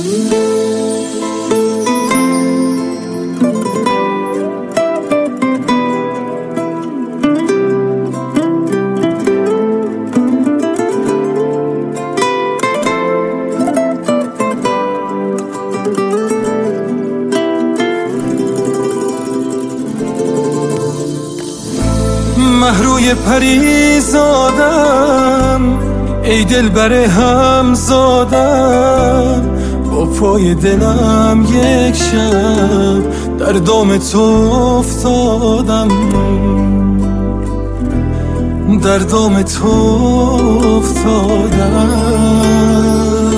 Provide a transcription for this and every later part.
مهروی پری زادم ای دلبر هم زادم، با پای دلم یک شب در دام تو افتادم، در دام تو افتادم.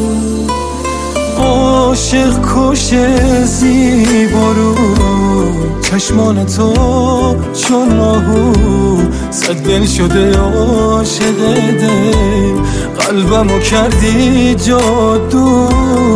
عاشق کش زیبارو چشمان تو چون آهو، صد دل شده عاشق دل، قلبمو کردی جادو.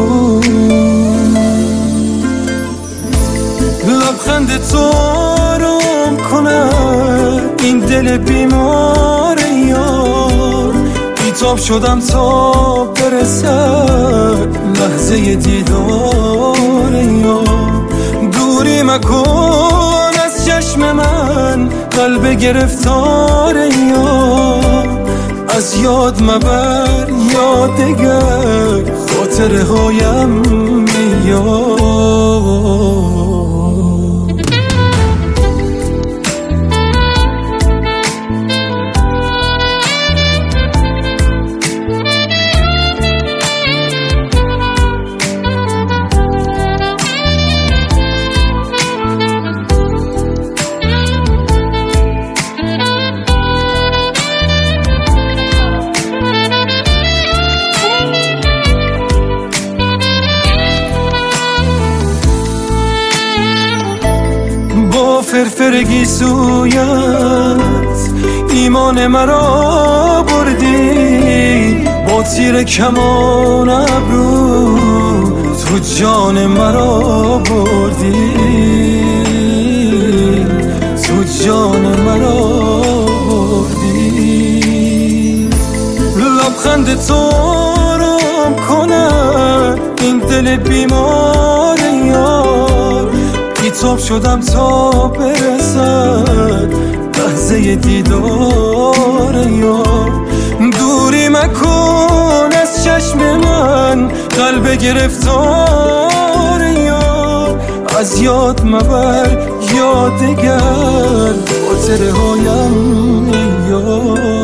لبخند تو آرام کنه این دل بیمار یار، بیتاب شدم تا برسد لحظه دیدار یار. دوری مکن از چشم من قلب گرفتار یار، از یاد مبر یادگر خاطره هایم میاد. فرفرگی سویت ایمان مرا بردی، با تیر کمان ابرو تو جان مرا بردی، تو جان مرا بردی. لبخند تو آرام کنه این دل بیمار یار، بیتاب شدم تا برسد لحظه دیدار یار. دوری مکن از چشم من قلب گرفتار یار، از یاد مبر یادگر خاطره هایم یار.